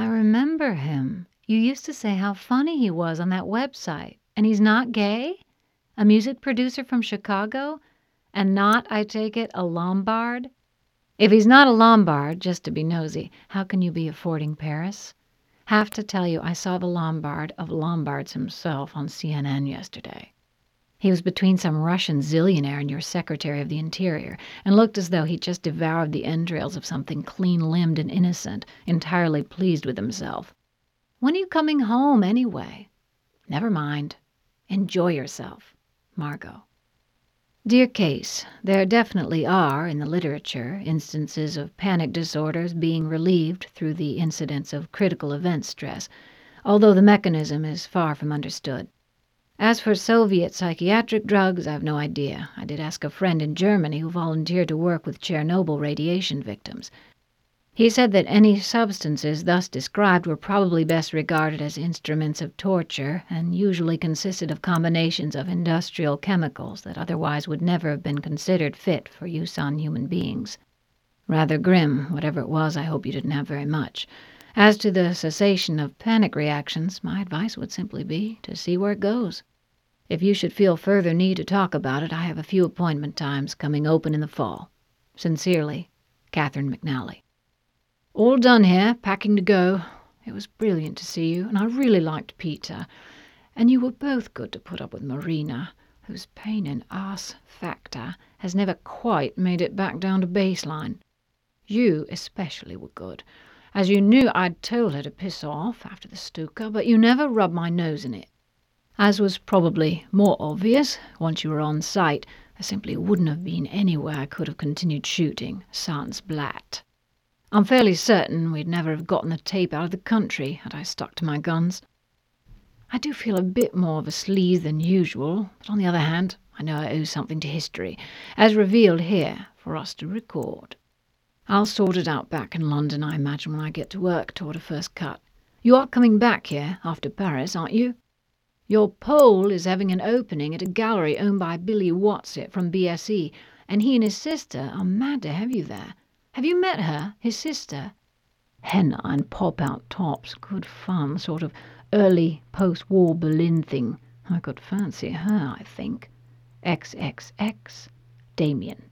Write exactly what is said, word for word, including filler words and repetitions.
I remember him. You used to say how funny he was on that website. And he's not gay? A music producer from Chicago? And not, I take it, a Lombard? If he's not a Lombard, just to be nosy, how can you be affording Paris? Have to tell you, I saw the Lombard of Lombards himself on C N N yesterday. He was between some Russian zillionaire and your Secretary of the Interior, and looked as though he'd just devoured the entrails of something clean-limbed and innocent, entirely pleased with himself. When are you coming home, anyway? Never mind. Enjoy yourself. Margot. Dear Case, there definitely are, in the literature, instances of panic disorders being relieved through the incidence of critical event stress, although the mechanism is far from understood. As for Soviet psychiatric drugs, I've no idea. I did ask a friend in Germany who volunteered to work with Chernobyl radiation victims. He said that any substances thus described were probably best regarded as instruments of torture and usually consisted of combinations of industrial chemicals that otherwise would never have been considered fit for use on human beings. Rather grim. Whatever it was, I hope you didn't have very much. As to the cessation of panic reactions, my advice would simply be to see where it goes. If you should feel further need to talk about it, I have a few appointment times coming open in the fall. Sincerely, Catherine McNally. All done here, packing to go. It was brilliant to see you, and I really liked Peter. And you were both good to put up with Marina, whose pain in ass factor has never quite made it back down to baseline. You especially were good, as you knew I'd told her to piss off after the Stuka, but you never rubbed my nose in it. As was probably more obvious, once you were on site, there simply wouldn't have been anywhere I could have continued shooting, sans blatt. I'm fairly certain we'd never have gotten the tape out of the country had I stuck to my guns. I do feel a bit more of a sleaze than usual, but on the other hand, I know I owe something to history, as revealed here, for us to record. I'll sort it out back in London, I imagine, when I get to work toward a first cut. You are coming back here after Paris, aren't you? Your Pole is having an opening at a gallery owned by Billy Watsit from B S E, and he and his sister are mad to have you there. Have you met her, his sister? Henna and pop-out tops, good fun, sort of early post-war Berlin thing. I could fancy her, I think. X X X, Damien.